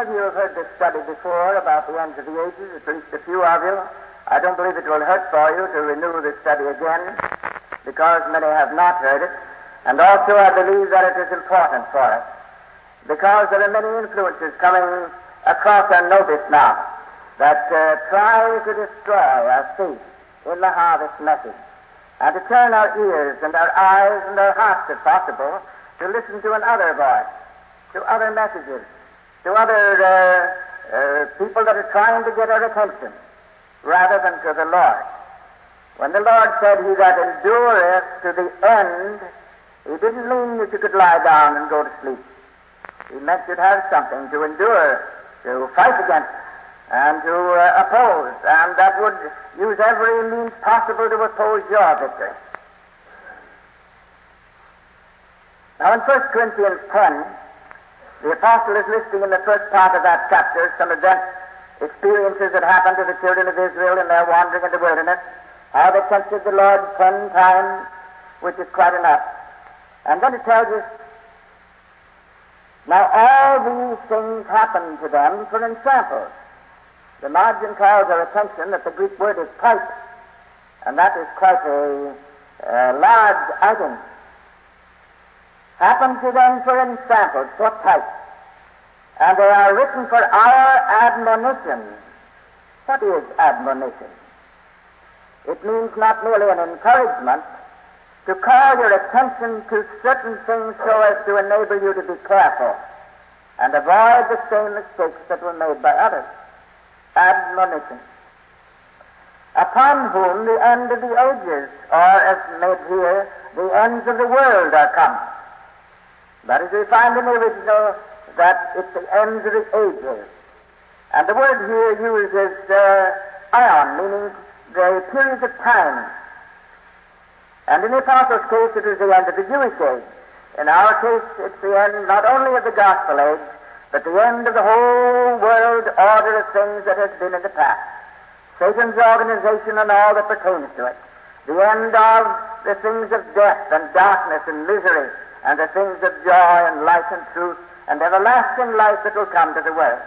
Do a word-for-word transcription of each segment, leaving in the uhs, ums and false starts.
of you have heard this study before about the ends of the ages, at least a few of you. I don't believe it will hurt for you to renew this study again, because many have not heard it. And also I believe that it is important for us, because there are many influences coming across our notice now that uh, try to destroy our faith in the harvest message, and to turn our ears and our eyes and our hearts, if possible, to listen to another voice, to other messages, to other uh, uh, people that are trying to get our attention, rather than to the Lord. When the Lord said, "He that endureth to the end," He didn't mean that you could lie down and go to sleep. He meant you'd have something to endure, to fight against, and to uh, oppose, and that would use every means possible to oppose your victory. Now in First Corinthians ten, the apostle is listing in the first part of that chapter some events, experiences that happened to the children of Israel in their wandering in the wilderness, how they tempted the Lord ten times, which is quite enough. And then it tells us, now all these things happened to them for ensamples. The margin calls our attention that the Greek word is type, and that is quite a, a large item. Happened to them for ensamples, for type, and they are written for our admonition. What is admonition? It means not merely an encouragement to call your attention to certain things so as to enable you to be careful and avoid the same mistakes that were made by others. Admonition. Upon whom the end of the ages, or as made here, the ends of the world are come. That is, we find in the original that it's the ends of the ages. And the word here used is uh, ion, meaning the periods of time. And in the apostles' case, it is the end of the Jewish age. In our case, it's the end not only of the gospel age, but the end of the whole world order of things that has been in the past. Satan's organization and all that pertains to it. The end of the things of death and darkness and misery, and the things of joy and light and truth and everlasting life that will come to the world.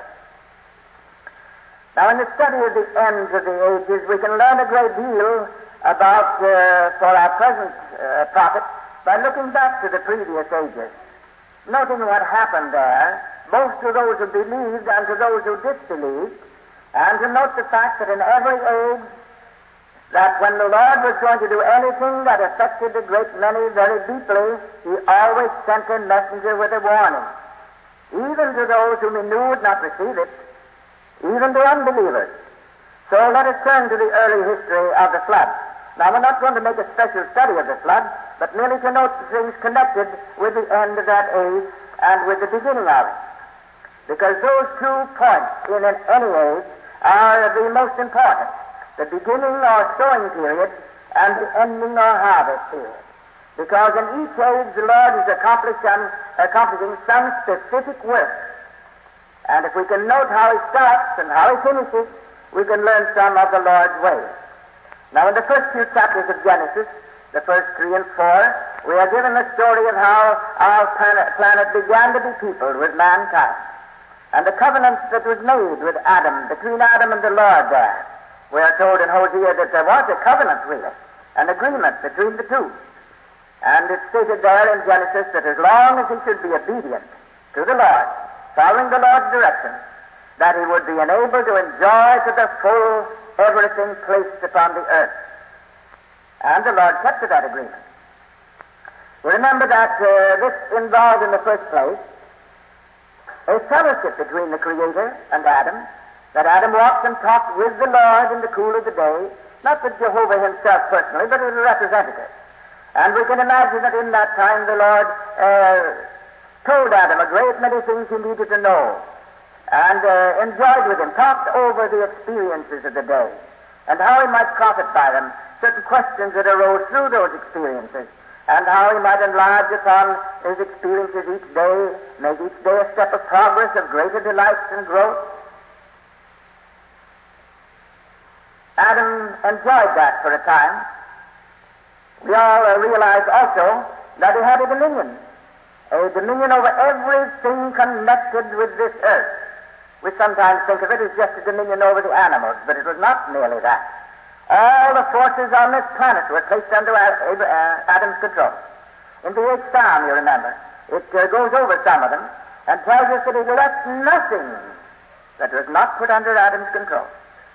Now, in the study of the ends of the ages, we can learn a great deal about, uh, for our present uh, prophet, by looking back to the previous ages, noting what happened there, both to those who believed and to those who disbelieved, and to note the fact that in every age, that when the Lord was going to do anything that affected a great many very deeply, He always sent a messenger with a warning, even to those whom He knew would not receive it, even to unbelievers. So let us turn to the early history of the flood. Now, we're not going to make a special study of the flood, but merely to note the things connected with the end of that age and with the beginning of it. Because those two points in any age are the most important. The beginning or sowing period and the ending or harvest period. Because in each age the Lord is accomplishing, accomplishing some specific work. And if we can note how He starts and how He finishes, we can learn some of the Lord's ways. Now, in the first few chapters of Genesis, the first three and four, we are given the story of how our planet, planet began to be peopled with mankind, and the covenant that was made with Adam, between Adam and the Lord there. We are told in Hosea that there was a covenant, really, an agreement between the two. And it's stated there in Genesis that as long as he should be obedient to the Lord, following the Lord's direction, that he would be enabled to enjoy to the full everything placed upon the earth. And the Lord kept to that agreement. We remember that uh, this involved in the first place a fellowship between the Creator and Adam, that Adam walked and talked with the Lord in the cool of the day, not with Jehovah himself personally, but as a representative. And we can imagine that in that time the Lord uh, told Adam a great many things he needed to know, and uh, enjoyed with him, talked over the experiences of the day, and how he might profit by them, certain questions that arose through those experiences, and how he might enlarge upon his experiences each day, make each day a step of progress of greater delights and growth. Adam enjoyed that for a time. We all uh, realize also that he had a dominion, a dominion over everything connected with this earth. We sometimes think of it as just a dominion over the animals, but it was not merely that. All the forces on this planet were placed under Adam's control. In the eighth Psalm, you remember, it uh, goes over some of them and tells us that he left nothing that was not put under Adam's control.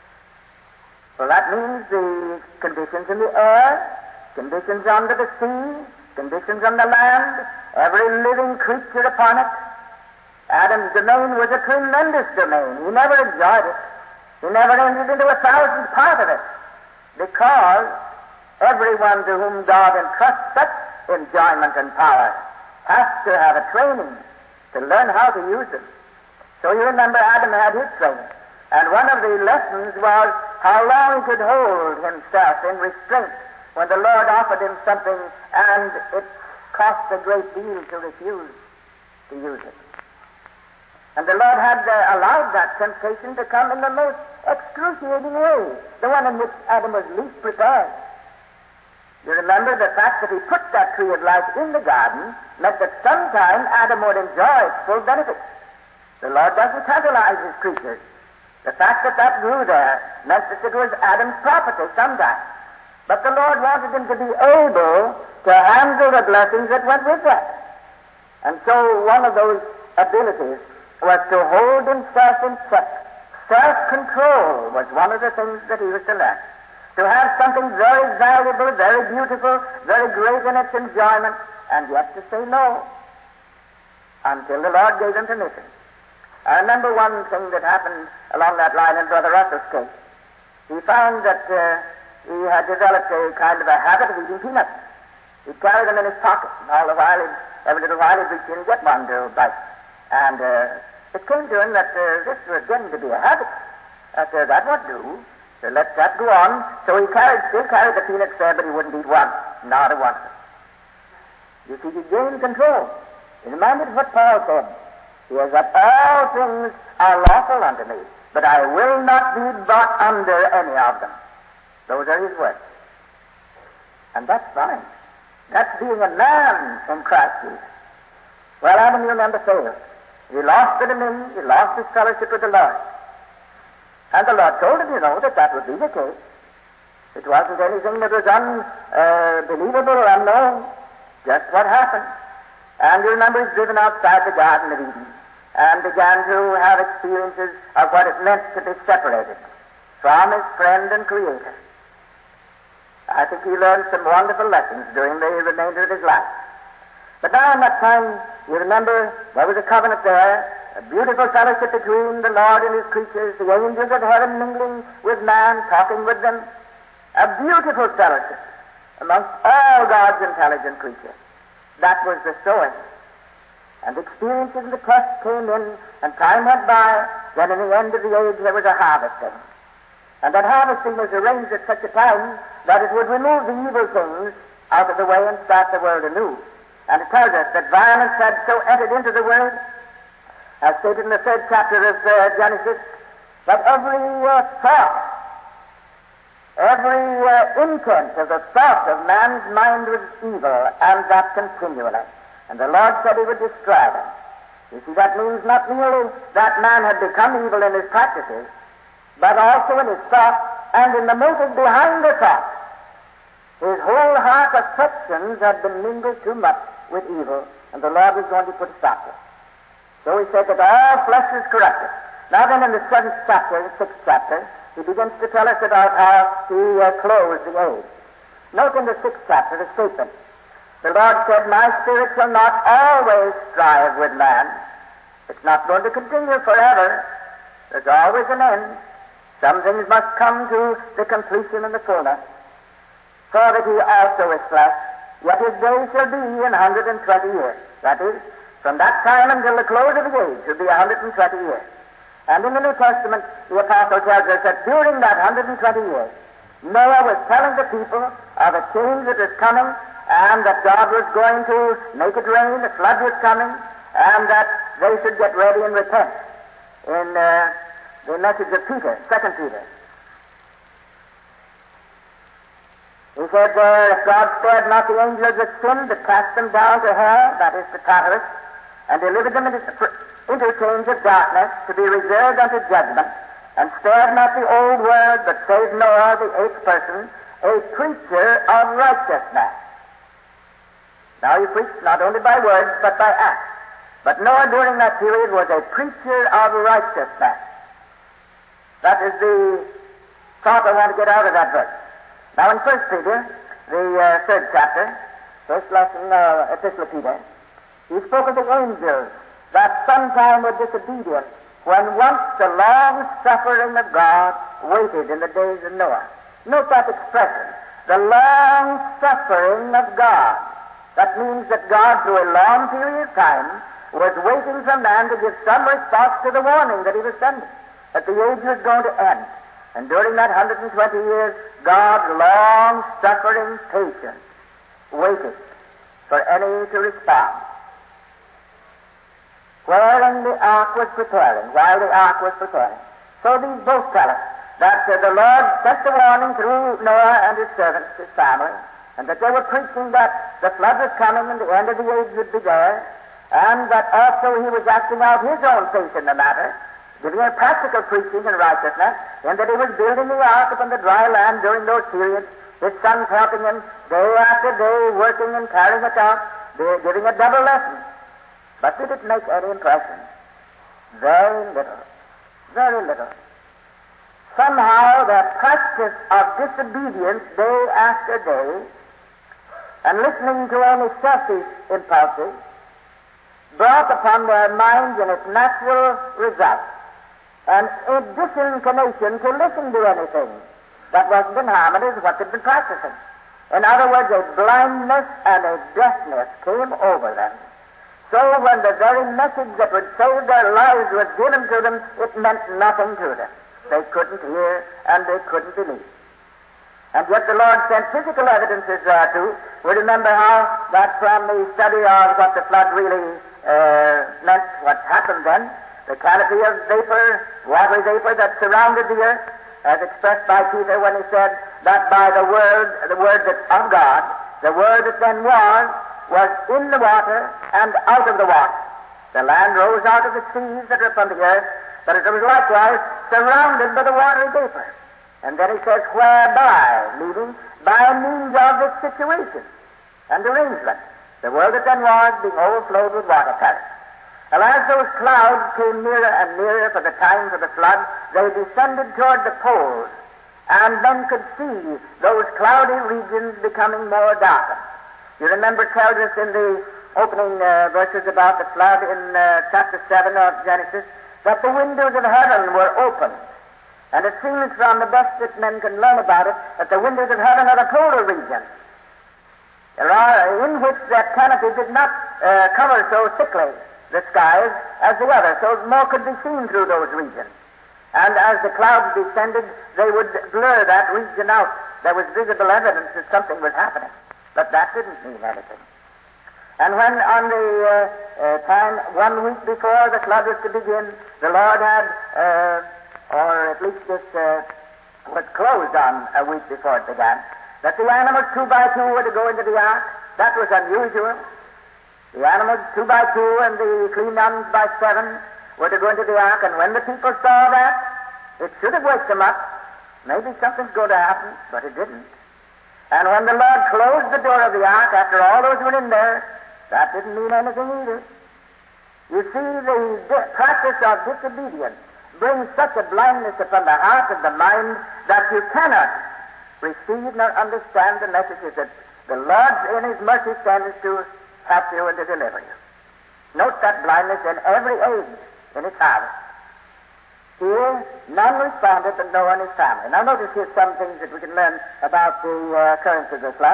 Well, that means the conditions in the air, conditions under the sea, conditions on the land, every living creature upon it. Adam's domain was a tremendous domain. He never enjoyed it. He never entered into a thousandth part of it, because everyone to whom God entrusts such enjoyment and power has to have a training to learn how to use them. So you remember Adam had his training, and one of the lessons was how long he could hold himself in restraint when the Lord offered him something and it cost a great deal to refuse to use it. And the Lord had uh, allowed that temptation to come in the most excruciating way, the one in which Adam was least prepared. You remember the fact that he put that tree of life in the garden meant that sometime Adam would enjoy its full benefits. The Lord doesn't tantalize his creatures. The fact that that grew there meant that it was Adam's property sometime. But the Lord wanted him to be able to handle the blessings that went with that. And so one of those abilities was to hold himself in check. Self-control was one of the things that he was to learn. To have something very valuable, very beautiful, very great in its enjoyment, and yet to say no until the Lord gave him permission. I remember one thing that happened along that line in Brother Russell's case. He found that uh, he had developed a kind of a habit of eating peanuts. He'd carry them in his pocket, and all the while, he'd, every little while, he'd reach in and get one to bite. And uh, it came to him that uh, this was getting to be a habit. That uh, that would do. So let that go on. So he carried, still carried the peanuts there, but he wouldn't eat one. Not a one. You see, he gained control. He reminded what Paul said. He says that all things are lawful unto me, but I will not be brought under any of them. Those are his words. And that's fine. That's being a man in Christ Jesus. Well, Adam, you remember, failed. He lost the dominion, he lost his fellowship with the Lord. And the Lord told him, you know, that that would be the case. It wasn't anything that was unbelievable or unknown. Just what happened. And you remember he's driven outside the Garden of Eden and began to have experiences of what it meant to be separated from his friend and Creator. I think he learned some wonderful lessons during the remainder of his life. But now in that time, you remember, there was a covenant there, a beautiful fellowship between the Lord and his creatures, the angels of heaven mingling with man, talking with them. A beautiful fellowship amongst all God's intelligent creatures. That was the sowing. And experiences in the test came in, and time went by. Then in the end of the age there was a harvesting. And that harvesting was arranged at such a time that it would remove the evil things out of the way and start the world anew. And it tells us that violence had so entered into the world, as stated in the third chapter of uh, Genesis, that every uh, thought, every uh, intent of the thought of man's mind was evil, and that continually. And the Lord said he would destroy them. You see, that means not merely that man had become evil in his practices, but also in his thought and in the motive behind the thought. His whole heart affections had been mingled too much with evil, and the Lord was going to put a stop to it. So he said that all flesh is corrupted. Now then in the seventh chapter, the sixth chapter, he begins to tell us about how he uh, closed the age. Note in the sixth chapter the statement. The Lord said, my spirit shall not always strive with man. It's not going to continue forever. There's always an end. Some things must come to the completion and the fullness. For that he also is flesh, yet his days shall be an hundred and twenty years. That is, from that time until the close of the age shall be a hundred and twenty years. And in the New Testament, the apostle tells us that during that hundred and twenty years, Noah was telling the people of a change that was coming, and that God was going to make it rain, the flood was coming, and that they should get ready and repent. In uh, the message of Peter, Second Peter, he said there, if God spared not the angels that sinned, but cast them down to hell, that is to Tartarus, and delivered them into, interchange of darkness to be reserved unto judgment, and spared not the old world, but saved Noah, the eighth person, a preacher of righteousness. Now he preached not only by words, but by acts. But Noah during that period was a preacher of righteousness. That is the thought I want to get out of that verse. Now in First Peter, the uh, third chapter, first lesson, uh, Epistle of Peter, he spoke of the angels that sometime were disobedient when once the long suffering of God waited in the days of Noah. Note that expression, the long suffering of God. That means that God, through a long period of time, was waiting for man to give some response to the warning that he was sending, that the age was going to end. And during that one hundred twenty years, God's long-suffering patience waited for any to respond. Wherein the ark was preparing, while the ark was preparing. So these both tell us that uh, the Lord sent the warning through Noah and his servants, his family, and that they were preaching that the flood was coming and the end of the age would be there, and that also he was acting out his own faith in the matter, giving a practical preaching in righteousness, and that he was building the ark upon the dry land during those periods, his sons helping him day after day, working and carrying it out, giving a double lesson. But did it make any impression? Very little. Very little. Somehow the practice of disobedience day after day, and listening to only selfish impulses, brought upon their minds in its natural result an a disinclination to listen to anything that wasn't in harmony with what they'd been practicing. In other words, a blindness and a deafness came over them. So when the very message that would save their lives was given to them, it meant nothing to them. They couldn't hear and they couldn't believe. And yet the Lord sent physical evidences thereto. We remember how that from the study of what the flood really uh, meant, what happened then, the canopy of vapor, watery vapor that surrounded the earth, as expressed by Peter when he said that by the word, the word that of God, the word that then was, was in the water and out of the water. The land rose out of the seas that were upon the earth, but it was likewise surrounded by the watery vapor. And then he says, whereby, meaning by means of this situation and arrangement, the world that then was being overflowed with water perished. And as those clouds came nearer and nearer for the times of the flood, they descended toward the poles, and men could see those cloudy regions becoming more darkened. You remember it tells us in the opening uh, verses about the flood in uh, chapter seven of Genesis that the windows of heaven were opened. And it seems from the best that men can learn about it that the windows of heaven are the polar region, there are, in which that canopy did not uh, cover so thickly the skies as the other, so more could be seen through those regions. And as the clouds descended, they would blur that region out. There was visible evidence that something was happening, but that didn't mean anything. And when on the uh, uh, time, one week before the flood was to begin, the Lord had, uh, or at least this uh, was closed on a week before it began, that the animals two by two were to go into the ark. That was unusual. The animals two by two and the clean ones by seven were to go into the ark, and when the people saw that, it should have waked them up. Maybe something's going to happen, but it didn't. And when the Lord closed the door of the ark, after all those were in there, that didn't mean anything either. You see, the di- practice of disobedience brings such a blindness upon the heart and the mind that you cannot receive nor understand the messages that the Lord in His mercy sends to help you and to deliver you. Note that blindness in every age in its harvest. Here, none responded but Noah and his family. Now notice here some things that we can learn about the uh, occurrence of the flood.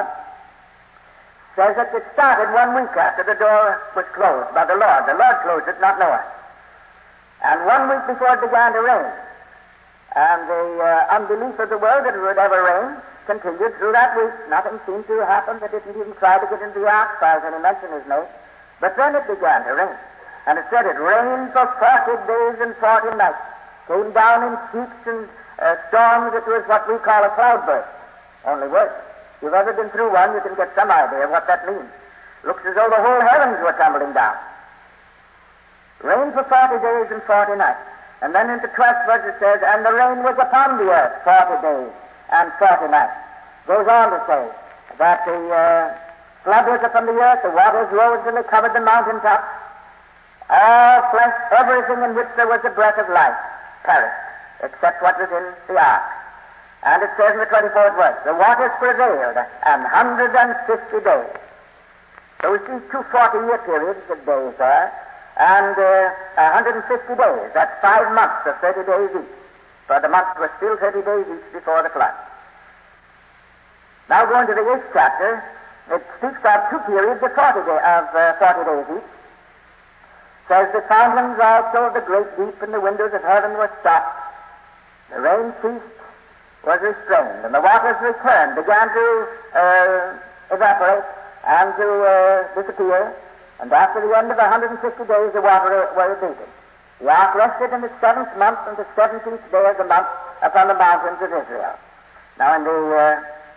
It says that it started one week after the door was closed by the Lord. The Lord closed it, not Noah. And one week before it began to rain. And the uh, unbelief of the world that it would ever rain continued through that week. Nothing seemed to happen. They didn't even try to get into the ark, as far as any mention is made. But then it began to rain. And it said it rained for forty days and forty nights. Came down in sheets and uh, storms. It was what we call a cloudburst, only worse. If you've ever been through one, you can get some idea of what that means. Looks as though the whole heavens were tumbling down. Rain for forty days and forty nights. And then in the twelfth verse it says, and the rain was upon the earth forty days and forty nights. Goes on to say that the uh, flood was upon the earth, the waters rose till they covered the mountaintops. All flesh, everything in which there was a breath of life, perished, except what was in the ark. And it says in the twenty-fourth verse, the waters prevailed an hundred and fifty days. So we see two forty-year periods of days there, and uh, one hundred fifty days. That's five months of thirty days each. For the months were still thirty days each before the flood. Now going to the eighth chapter, it speaks of two periods of forty, day, of, uh, forty days each. It says, the fountains also of the great deep and the windows of heaven were stopped. The rain ceased, was restrained, and the waters returned, began to uh, evaporate and to uh, disappear. And after the end of one hundred fifty days, the water were abated. The ark rested in the seventh month and the seventeenth day of the month upon the mountains of Israel. Now, in the uh,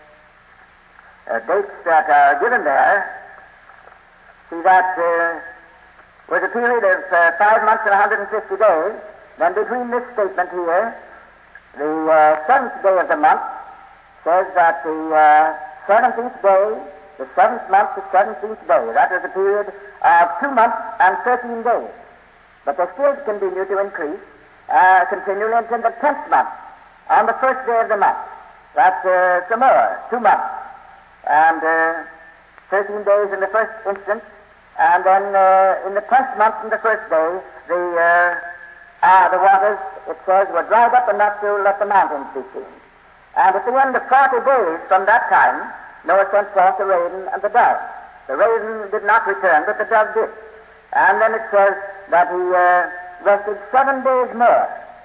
uh, dates that are given there, see that uh, was a period of uh, five months and one hundred fifty days. Then between this statement here, the uh, seventh day of the month says that the uh, seventeenth day, the seventh month, the seventeenth day, that was a period of two months and thirteen days. But they still continue to increase uh, continually until the tenth month, on the first day of the month. That's uh, some more, two months, and uh, thirteen days in the first instance, and then uh, in the tenth month and the first day, the uh, uh, the waters, it says, were dried up enough to let the mountains be seen. And at the end of forty days from that time, Noah sent forth the raven and the dove. The raven did not return, but the dove did. And then it says that he uh, rested seven days more.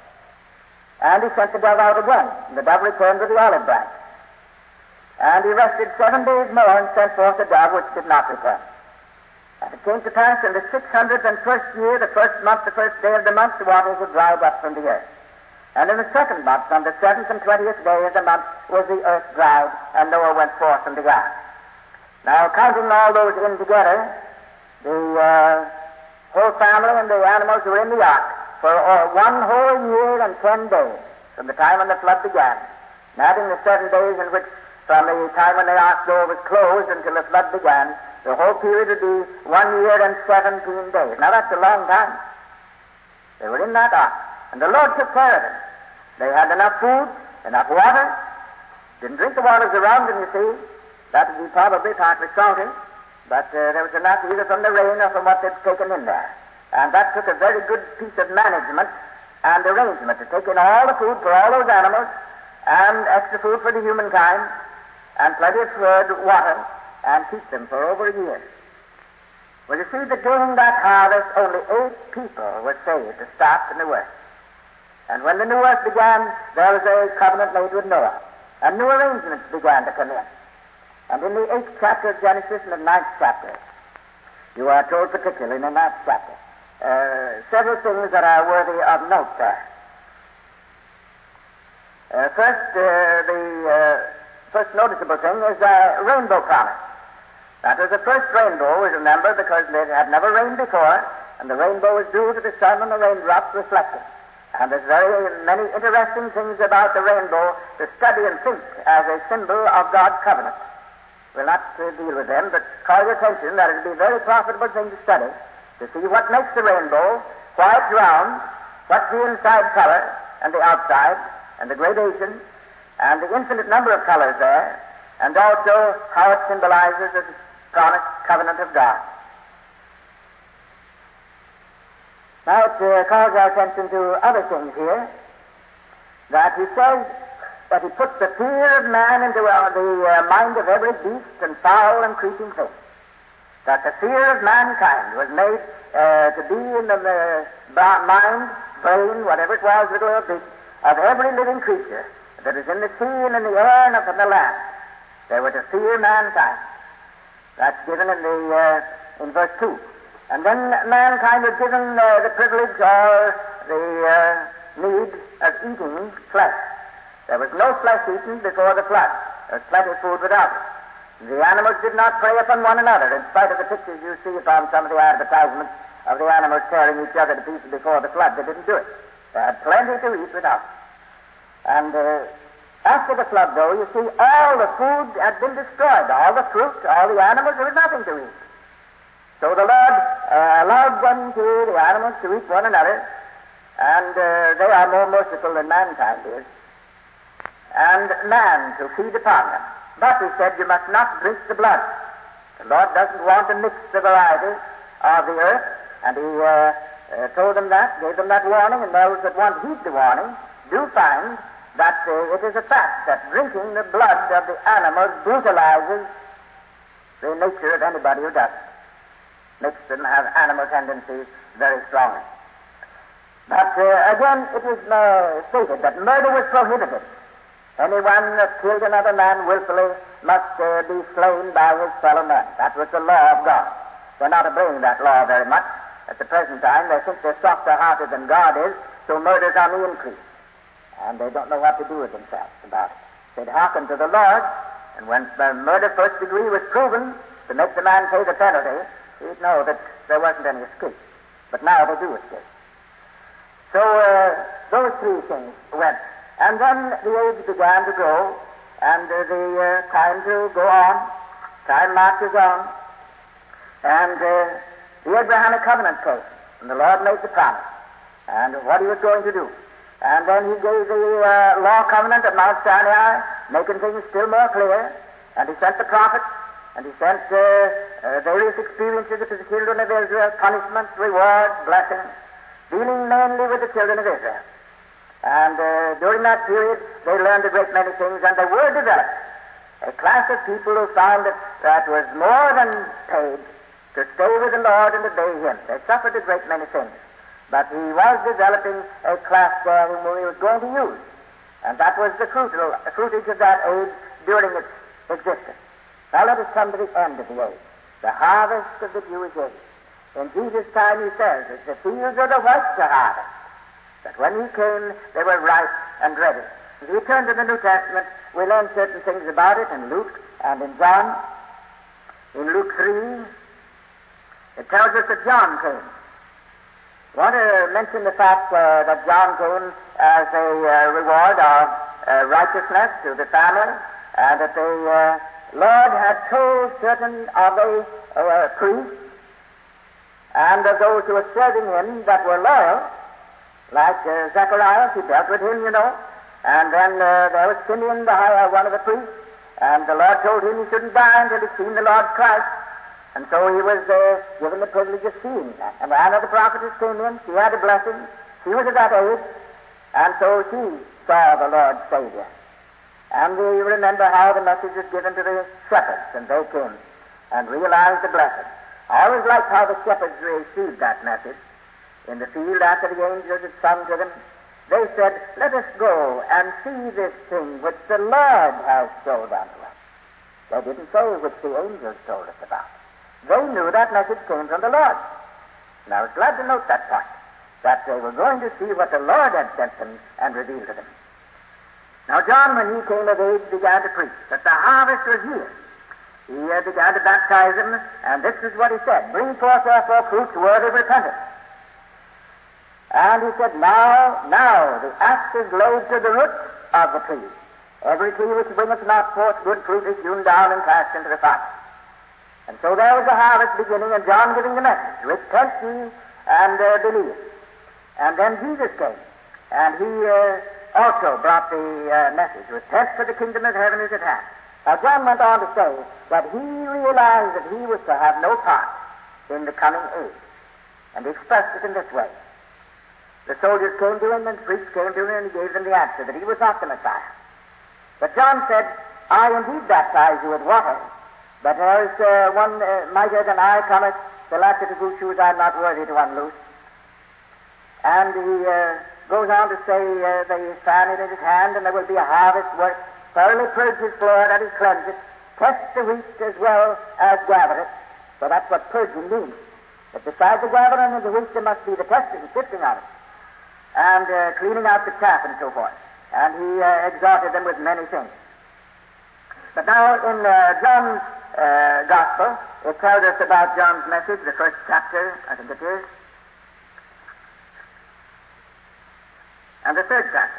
And he sent the dove out again. And the dove returned with the olive branch. And he rested seven days more and sent forth the dove which did not return. And it came to pass in the six hundred and first year, the first month, the first day of the month, the waters were dried up from the earth. And in the second month, on the seventh and twentieth day of the month, was the earth dried, and Noah went forth from the ark. Now, counting all those in together, the uh, whole family and the animals were in the ark for uh, one whole year and ten days from the time when the flood began, and adding the seven days in which, from the time when the ark door was closed until the flood began, the whole period would be one year and seventeen days. Now, that's a long time. They were in that ark, and the Lord took care of them. They had enough food, enough water. Didn't drink the waters around them, you see. That would be probably partly salty, but uh, there was enough either from the rain or from what they'd taken in there. And that took a very good piece of management and arrangement to take in all the food for all those animals, and extra food for the humankind, and plenty of food, water, and keep them for over a year. Well, you see that during that harvest, only eight people were saved to start in the work. And when the new earth began, there was a covenant made with Noah, and new arrangements began to come in. And in the eighth chapter of Genesis and the ninth chapter, you are told particularly in the ninth chapter, uh, several things that are worthy of note there. Uh, first, uh, the uh, first noticeable thing is a rainbow promise. That was the first rainbow, we remember, because it had never rained before, and the rainbow was due to the sun and the raindrops reflecting. And there's very many interesting things about the rainbow to study and think as a symbol of God's covenant. We'll not uh, deal with them, but call your attention that it will be a very profitable thing to study, to see what makes the rainbow, why it's round, what's the inside color and the outside, and the gradation, and the infinite number of colors there, and also how it symbolizes the promised covenant of God. Now it uh, calls our attention to other things here, that he says that he puts the fear of man into uh, the uh, mind of every beast and fowl and creeping thing. That the fear of mankind was made uh, to be in the uh, mind, brain, whatever it was, little or big, of every living creature that is in the sea and in the air and up in the land. They were to fear mankind. That's given in the uh, in verse two. And then mankind was given uh, the privilege or the uh, need of eating flesh. There was no flesh eaten before the flood. There was plenty of food without it. The animals did not prey upon one another, in spite of the pictures you see upon some of the advertisements of the animals tearing each other to pieces before the flood. They didn't do it. They had plenty to eat without. And uh, after the flood, though, you see, all the food had been destroyed. All the fruit, all the animals, there was nothing to eat. So the Lord uh, allowed them to, the animals, to eat one another, and uh, they are more merciful than mankind is, and man to feed upon them. But he said, you must not drink the blood. The Lord doesn't want to mix the variety of the earth, and he uh, uh, told them that, gave them that warning, and those that won't heed the warning do find that uh, it is a fact that drinking the blood of the animals brutalizes the nature of anybody who does it. Makes them have animal tendencies very strongly. But uh, again, it is uh, stated that murder was prohibited. Anyone that killed another man willfully must uh, be slain by his fellow men. That was the law of God. They're not obeying that law very much. At the present time, they think they're softer-hearted than God is, so murder's on the increase. And they don't know what to do with themselves about it. They'd hearken to the Lord, and when the murder first degree was proven to make the man pay the penalty, he'd know that there wasn't any escape. But now they do escape. So uh, those three things went. And then the age began to grow, and uh, the uh, time to go on. Time marches on. And uh, the Abrahamic covenant came, and the Lord made the promise, and what he was going to do. And then he gave the uh, law covenant at Mount Sinai, making things still more clear, and he sent the prophets, and he sent uh, uh, various experiences to the children of Israel, punishment, reward, blessing, dealing mainly with the children of Israel. And uh, during that period, they learned a great many things, and they were developed. A class of people who found that that was more than paid to stay with the Lord and obey him. They suffered a great many things. But he was developing a class there whom he was going to use. And that was the fruital, fruitage of that age during its existence. Now let us come to the end of the age, the harvest of the Jewish age. In Jesus' time, he says, that the fields are the white to harvest. That when he came, they were ripe and ready. As we turn to the New Testament, we learn certain things about it in Luke and in John. In Luke three, it tells us that John came. I want to mention the fact uh, that John came as a uh, reward of uh, righteousness to the family, and that the uh, Lord had told certain of the uh, priests and of those who were serving him that were loyal, like uh, Zechariah, he dealt with him, you know, and then uh, there was Simeon, the high, uh, one of the priests, and the Lord told him he shouldn't die until he'd seen the Lord Christ. And so he was uh, given the privilege of seeing that. And Anna the prophetess came in. She had a blessing. She was of that age. And so she saw the Lord Savior. And we remember how the message was given to the shepherds, and they came and realized the blessing. I always liked how the shepherds received that message. In the field after the angels had sung to them, they said, let us go and see this thing which the Lord has showed unto us. They didn't say which the angels told us about. They knew that message came from the Lord. And I was glad to note that point, that they were going to see what the Lord had sent them and revealed to them. Now John, when he came of age, began to preach that the harvest was here. He uh, began to baptize them, and this is what he said, bring forth therefore fruits worthy of repentance. And he said, now, now, the axe is laid to the root of the tree. Every tree which bringeth not forth good fruit is hewn down and cast into the fire. And so there was the harvest beginning, and John giving the message, repent ye and uh, believe. And then Jesus came, and he uh, also brought the uh, message, repent, for the kingdom of heaven is at hand. Now John went on to say that he realized that he was to have no part in the coming age, and he expressed it in this way. The soldiers came to him, and the priests came to him, and he gave them the answer that he was not the Messiah. But John said, I indeed baptize you with water, but there is uh, one uh, mightier than I cometh, the latchet of whose shoes I am not worthy to unloose. And he uh, goes on to say, uh, the fan in his hand, and there will be a harvest work. Thoroughly purge his floor, that is, cleanse it. Test the wheat as well as gather it. So that's what purging means. But besides the gathering of the wheat, there must be the testing, sifting of it, and uh, cleaning out the chaff and so forth. And he uh, exhorted them with many things. But now in uh, John's uh, Gospel, it tells us about John's message, the first chapter, I think it is, and the third chapter.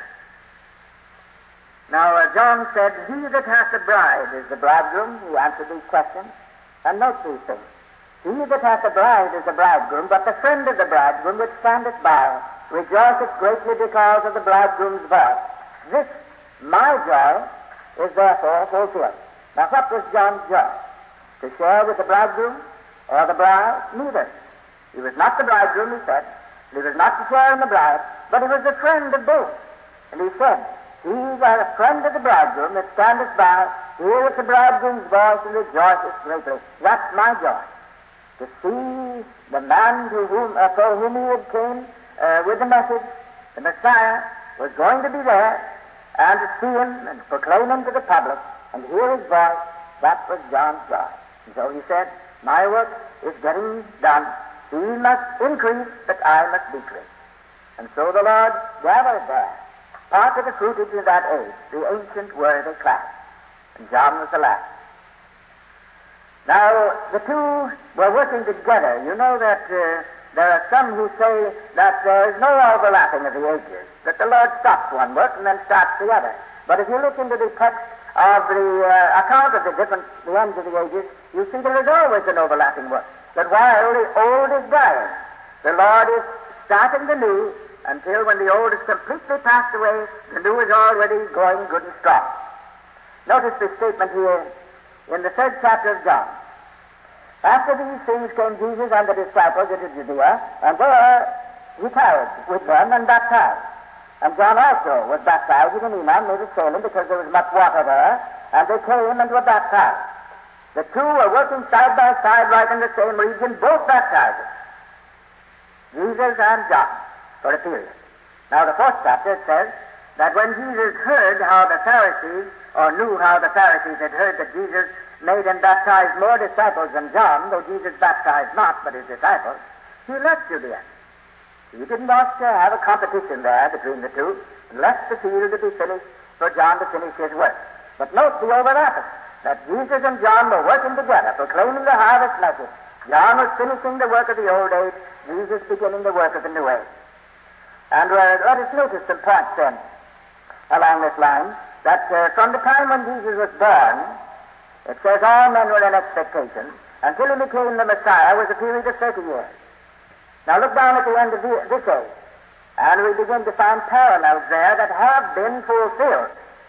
Now, uh, John said, "He that hath a bride is the bridegroom." He answered these questions. And note these things. "He that hath a bride is the bridegroom, but the friend of the bridegroom which standeth by rejoiceth greatly because of the bridegroom's voice. This, my joy, is therefore fulfilled." Now, what was John's joy? To share with the bridegroom or the bride? Neither. He was not the bridegroom, he said. He was not to share in the bride, but he was a friend of both. And he said, "He that a friend of the bridegroom that standeth by, heareth the bridegroom's voice and rejoiceth greatly." That's my joy. To see the man to whom, uh, for whom he had came uh, with the message, the Messiah, was going to be there, and to see him and proclaim him to the public and hear his voice. That was John's joy. And so he said, "My work is getting done. He must increase, but I must decrease." And so the Lord gathered there part of the fruitage of that age, the ancient worthy class. And John was the last. Now, the two were working together. You know that uh, there are some who say that there is no overlapping of the ages, that the Lord stops one work and then starts the other. But if you look into the text of the uh, account of the different the ends of the ages, you see there is always an overlapping work. That while the old is dying, the Lord is starting the new, until when the old is completely passed away, the new is already going good and strong. Notice this statement here in the third chapter of John. "After these things came Jesus and the disciples into Judea, and there he tarried with them and baptized. And John also was baptized in Enon near Salem, because there was much water there, and they came and were baptized." The two were working side by side right in the same region, both baptizing, Jesus and John, for a period. Now, the fourth chapter says that when Jesus heard how the Pharisees, or knew how the Pharisees had heard that Jesus made and baptized more disciples than John, though Jesus baptized not but his disciples, he left Judea. He didn't want to have a competition there between the two, and left the field to be finished for John to finish his work. But note the overlapping, that Jesus and John were working together, proclaiming the harvest message. John was finishing the work of the old age, Jesus beginning the work of the new age. And uh, let us notice some points then along this line, that uh, from the time when Jesus was born, it says all men were in expectation, until he became the Messiah was a period of thirty years. Now look down at the end of the, this age, and we begin to find parallels there that have been fulfilled.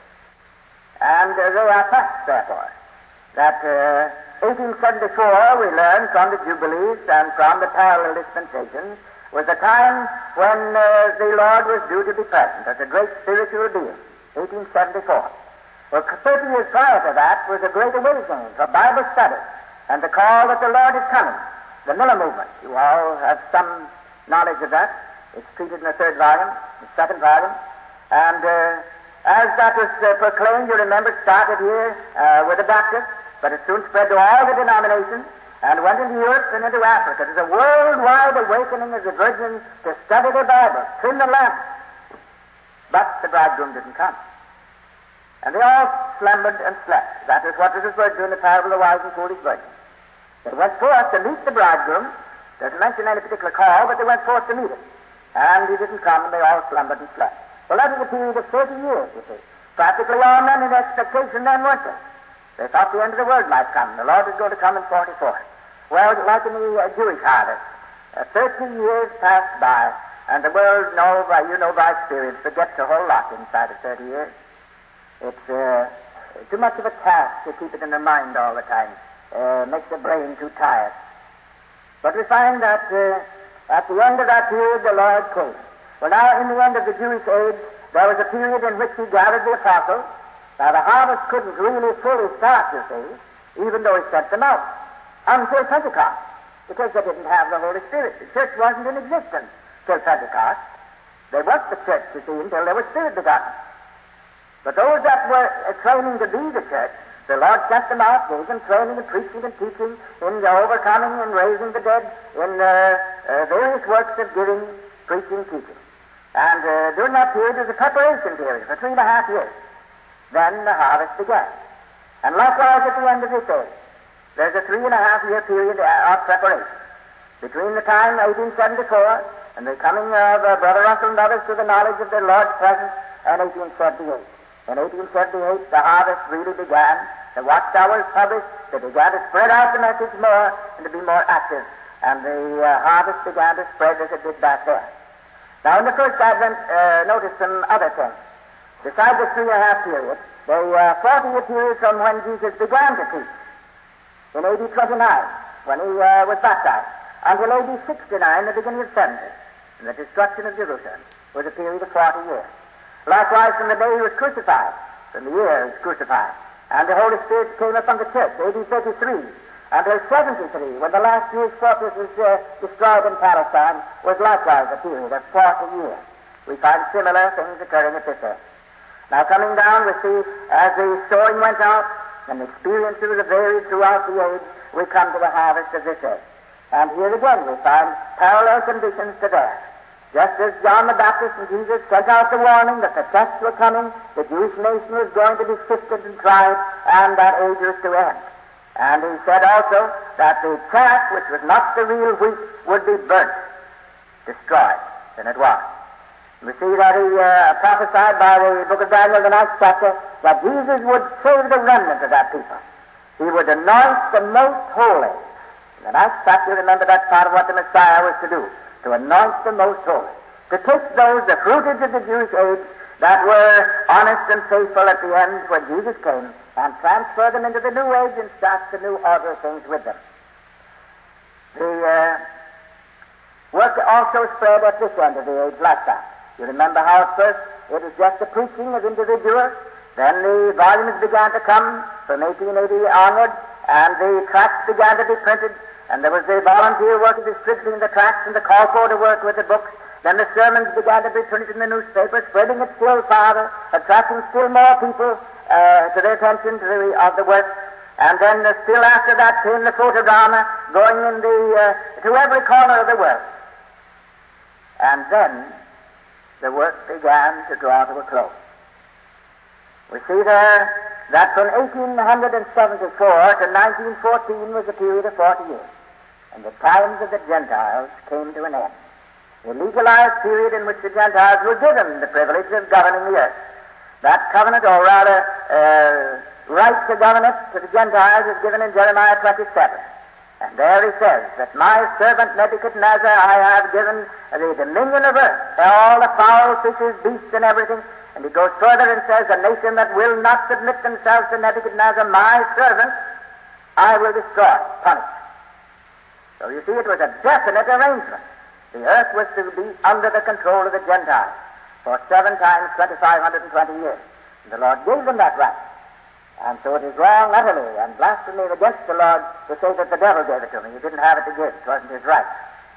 And uh, they are facts, therefore, that uh, eighteen seventy-four, we learn from the Jubilees and from the parallel dispensations, was the time when uh, the Lord was due to be present as a great spiritual being, eighteen seventy-four. Well, thirty years prior to that was a great awakening for Bible study and the call that the Lord is coming, the Miller movement. You all have some knowledge of that. It's treated in the third volume, the second volume. And uh, as that was uh, proclaimed, you remember, it started here uh, with the Baptists, but it soon spread to all the denominations, and went into Europe and into Africa. There's a worldwide awakening of the virgins to study the Bible, trim the lamp. But the bridegroom didn't come. And they all slumbered and slept. That is what is referred to in the parable of the wise and foolish virgins. They went forth to meet the bridegroom. Doesn't mention any particular call, but they went forth to meet him. And he didn't come, and they all slumbered and slept. Well, that was a period of thirty years, you see. Practically all men in expectation then, weren't they? They thought the end of the world might come. The Lord was going to come in forty-four. Well, like in the uh, Jewish harvest, uh, thirty years passed by, and the world, know by, you know by experience, forgets a whole lot inside of thirty years. It's uh, too much of a task to keep it in the mind all the time. Uh, makes the brain too tired. But we find that uh, at the end of that period, the Lord came. Well, now, in the end of the Jewish age, there was a period in which he gathered the apostles. Now, the harvest couldn't really fully start, you see, even though he sent them out, until Pentecost, because they didn't have the Holy Spirit. The church wasn't in existence till Pentecost. They weren't the church, you see, until they were Spirit begotten. But those that were uh, training to be the church, the Lord sent them out, gave them training and preaching and teaching, in the overcoming and raising the dead, in uh, uh, various works of giving, preaching, teaching. And uh, during that period was a preparation period for three and a half years. Then the harvest began. And likewise at the end of this age, there's a three and a half year period of preparation between the time eighteen seventy-four and the coming of uh, Brother Russell and others to the knowledge of the Lord's presence and eighteen seventy-eight. In eighteen seventy-eight, the harvest really began. The watchtower was published. They began to spread out the message more and to be more active. And the uh, harvest began to spread as it did back there. Now, in the first Advent, uh, notice some other things. Besides the three and a half period, the uh, forty-year period from when Jesus began to teach, in A D twenty-nine, when he uh, was baptized, until A D sixty-nine, the beginning of seventy, and the destruction of Jerusalem, was a period of forty years. Likewise, from the day he was crucified, from the year he was crucified, and the Holy Spirit came upon the church, A D thirty-three, until seventy-three, when the last Jewish fortress was uh, destroyed in Palestine, was likewise a period of forty years. We find similar things occurring at this age. Now, coming down, we see, as the sowing went out, and the experiences were varied throughout the age, we come to the harvest of this age. And here again we find parallel conditions to that. Just as John the Baptist and Jesus sent out the warning that the tests were coming, the Jewish nation was going to be sifted and tried, and that age was to end. And he said also that the chaff, which was not the real wheat, would be burnt, destroyed, and it was. We see that he uh, prophesied by the book of Daniel, the ninth chapter, that Jesus would save the remnant of that people. He would anoint the most holy. In the ninth chapter, remember that part of what the Messiah was to do, to anoint the most holy, to take those, the fruitage of the Jewish age, that were honest and faithful at the end when Jesus came, and transfer them into the new age and start the new order of things with them. The uh, work also spread at this end of the age like that. You remember how at first it was just the preaching of individuals, then the volumes began to come from eighteen eighty onward, and the tracts began to be printed, and there was the volunteer work of distributing the tracts and the call for to work with the books. Then the sermons began to be printed in the newspaper, spreading it still farther, attracting still more people uh, to their attention to the, of the work. And then uh, still after that came the photodrama, going in the uh, to every corner of the world. And then the work began to draw to a close. We see there that from eighteen seventy-four to nineteen fourteen was a period of forty years, and the times of the Gentiles came to an end. The legalized period in which the Gentiles were given the privilege of governing the earth. That covenant, or rather uh, right to govern it to the Gentiles, is given in Jeremiah twenty-seven. And there he says that my servant Nebuchadnezzar I have given the dominion of earth, all the fowl, fishes, beasts, and everything. And he goes further and says, a nation that will not submit themselves to Nebuchadnezzar, my servant, I will destroy, punish. So you see, it was a definite arrangement. The earth was to be under the control of the Gentiles for seven times twenty-five twenty years. And the Lord gave them that right. And so it is wrong utterly and blasphemy against the Lord to say that the devil gave it to me. He didn't have it to give. It wasn't his right.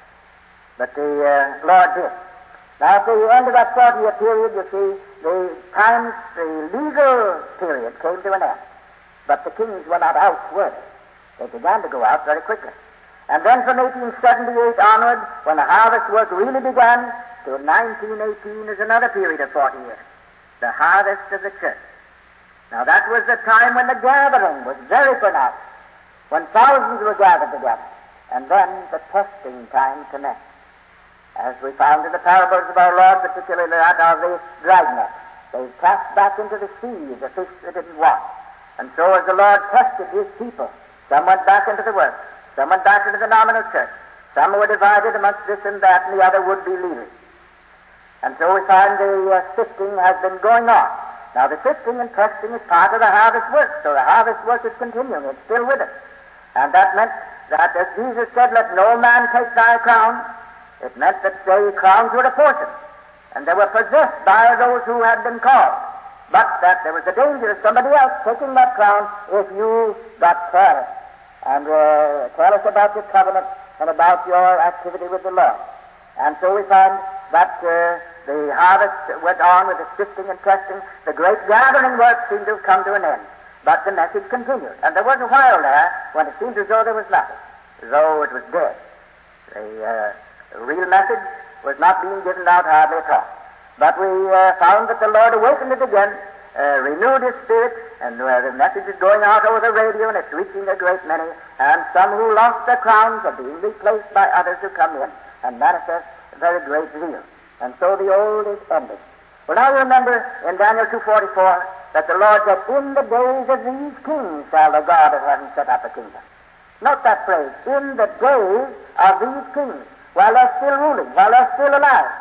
But the uh, Lord did. Now, at the end of that forty-year period, you see, the times, the legal period came to an end. But the kings were not out, were they? They began to go out very quickly. And then from eighteen seventy-eight onward, when the harvest work really began, to nineteen eighteen is another period of forty years. The harvest of the church. Now, that was the time when the gathering was very pronounced, when thousands were gathered together. And then the testing time commenced. As we found in the parables of our Lord, particularly that of the dragnet, they cast back into the sea the fish that didn't walk. And so as the Lord tested his people, some went back into the work, some went back into the nominal church, some were divided amongst this and that, and the other would be leaders. And so we find the uh, sifting has been going on. Now, the sifting and testing is part of the harvest work, so the harvest work is continuing. It's still with us. And that meant that, as Jesus said, let no man take thy crown, it meant that the crowns were a portion, and they were possessed by those who had been called. But that there was a danger of somebody else taking that crown if you got careless and uh, careless about your covenant and about your activity with the Lord. And so we find that uh, the harvest went on with the sifting and testing. The great gathering work seemed to have come to an end. But the message continued. And there was a while there when it seemed as though there was nothing, as though it was dead. The, uh, the real message was not being given out hardly at all. But we uh, found that the Lord awakened it again, uh, renewed his spirit, and uh, the message is going out over the radio, and it's reaching a great many, and some who lost their crowns are being replaced by others who come in and manifest very great zeal. And so the old is ending. Well, now you remember in Daniel two forty-four that the Lord said, in the days of these kings shall the God of heaven set up a kingdom. Note that phrase, in the days of these kings, while they're still ruling, while they're still alive.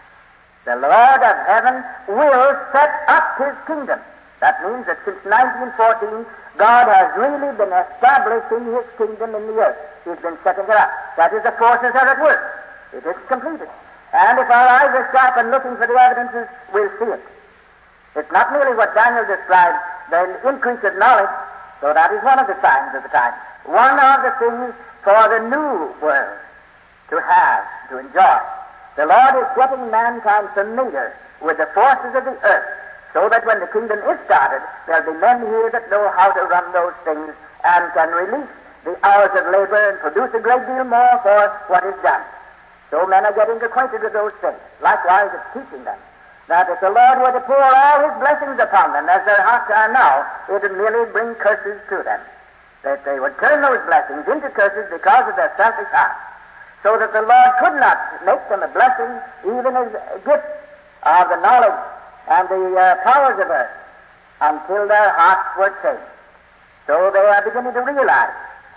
The Lord of heaven will set up his kingdom. That means that since nineteen fourteen, God has really been establishing his kingdom in the earth. He's been setting it up. That is, the forces are at work. It is completed. And if our eyes are sharp and looking for the evidences, we'll see it. It's not merely what Daniel described, the increase of knowledge, so that is one of the signs of the time. One of the things for the new world to have, to enjoy. The Lord is getting mankind familiar with the forces of the earth, so that when the kingdom is started, there'll be men here that know how to run those things and can release the hours of labor and produce a great deal more for what is done. So men are getting acquainted with those things. Likewise, it's teaching them that if the Lord were to pour all his blessings upon them, as their hearts are now, it would merely bring curses to them. That they would turn those blessings into curses because of their selfish hearts, so that the Lord could not make them a blessing, even as a gift of the knowledge and the uh, powers of earth, until their hearts were changed. So they are beginning to realize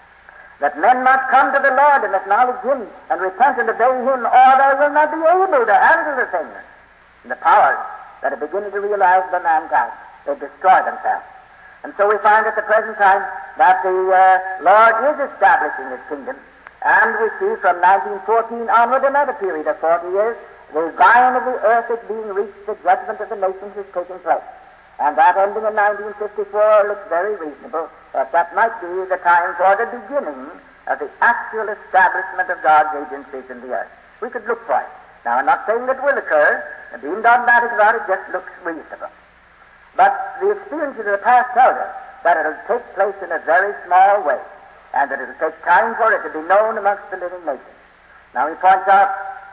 that men must come to the Lord and acknowledge him and repent and obey him, or they will not be able to handle the things and the powers that are beginning to realize by mankind. They destroy themselves. And so we find at the present time that the uh, Lord is establishing his kingdom. And we see from nineteen fourteen onward another period of forty years, the vine of the earth is being reached, the judgment of the nations is taking place. And that ending in nineteen fifty-four looks very reasonable, that that might be the time for the beginning of the actual establishment of God's agencies in the earth. We could look for it. Now, I'm not saying that will occur, and being dogmatic about it just looks reasonable. But the experiences of the past tell us that it will take place in a very small way, and that it will take time for it to be known amongst the living nations. Now he points out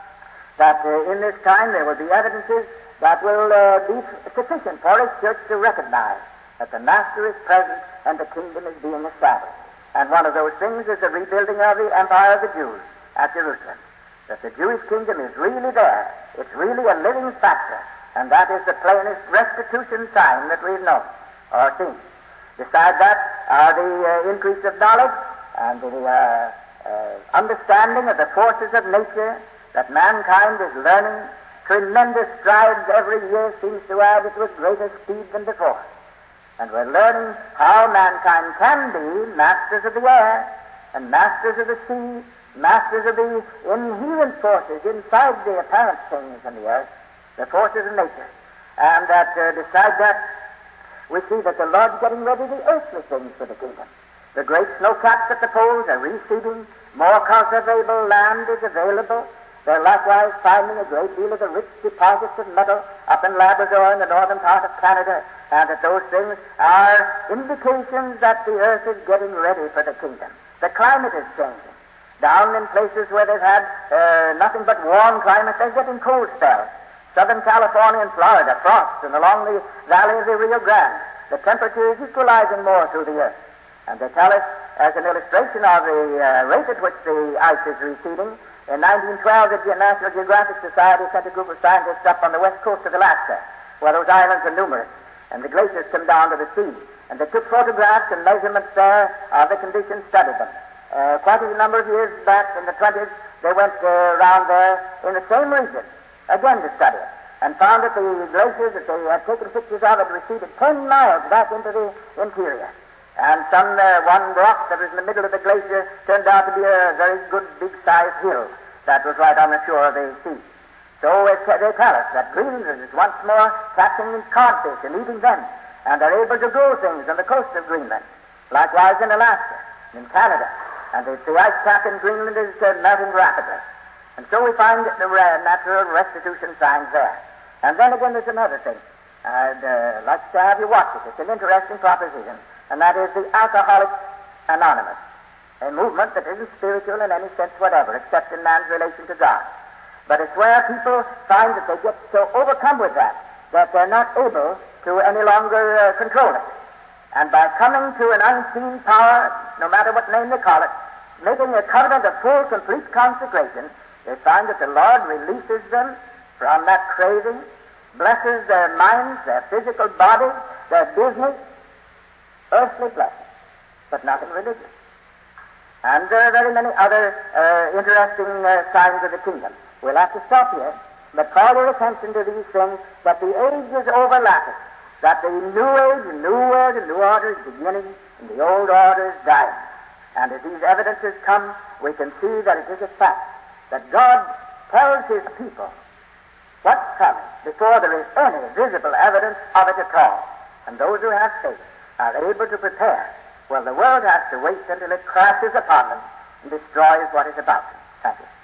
that uh, in this time there will be evidences that will uh, be sufficient for his church to recognize that the Master is present and the kingdom is being established. And one of those things is the rebuilding of the empire of the Jews at Jerusalem. That the Jewish kingdom is really there. It's really a living factor, and that is the plainest restitution sign that we've known or seen. Besides that are the uh, increase of knowledge and the uh, uh, understanding of the forces of nature, that mankind is learning. Tremendous strides every year seems to add it with greater speed than before. And we're learning how mankind can be masters of the air and masters of the sea, masters of the inherent forces inside the apparent things in the earth, the forces of nature. And that uh, besides that, we see that the Lord's getting ready the earthly things for the kingdom. The great snow caps at the poles are receding. More cultivable land is available. They're likewise finding a great deal of the rich deposits of metal up in Labrador in the northern part of Canada, and that those things are indications that the earth is getting ready for the kingdom. The climate is changing. Down in places where they've had uh, nothing but warm climate, they're getting cold spells. Southern California and Florida, frost, and along the valley of the Rio Grande, the temperature is equalizing more through the earth. And they tell us, as an illustration of the uh, rate at which the ice is receding, in nineteen twelve, the National Geographic Society sent a group of scientists up on the west coast of Alaska, where those islands are numerous, and the glaciers come down to the sea. And they took photographs and measurements there of the conditions, studied them. Uh, quite a number of years back, in the twenties, they went uh, around there in the same region, again to study it, and found that the glaciers that they had taken pictures of had receded ten miles back into the interior. And some uh, one rock that was in the middle of the glacier turned out to be a very good big-sized hill that was right on the shore of the sea. So it, they tell us that Greenland is once more catching codfish and eating them, and they're able to grow things on the coast of Greenland. Likewise in Alaska, in Canada. And the, the ice cap in Greenland is uh, melting rapidly. And so we find the uh, natural restitution signs there. And then again there's another thing. I'd uh, like to have you watch it. It's an interesting proposition. And that is the Alcoholics Anonymous. A movement that isn't spiritual in any sense whatever, except in man's relation to God. But it's where people find that they get so overcome with that, that they're not able to any longer uh, control it. And by coming to an unseen power, no matter what name they call it, making a covenant of full, complete consecration, they find that the Lord releases them from that craving, blesses their minds, their physical bodies, their business, earthly blessings, but nothing religious. And there are very many other uh, interesting uh, signs of the kingdom. We'll have to stop here, but call your attention to these things, that the age is overlapping, that the new age, the new world, the new order is beginning, and the old order is dying. And as these evidences come, we can see that it is a fact that God tells His people what's coming before there is any visible evidence of it at all. And those who have faith are able to prepare. Well, the world has to wait until it crashes upon them and destroys what is about them. Thank you.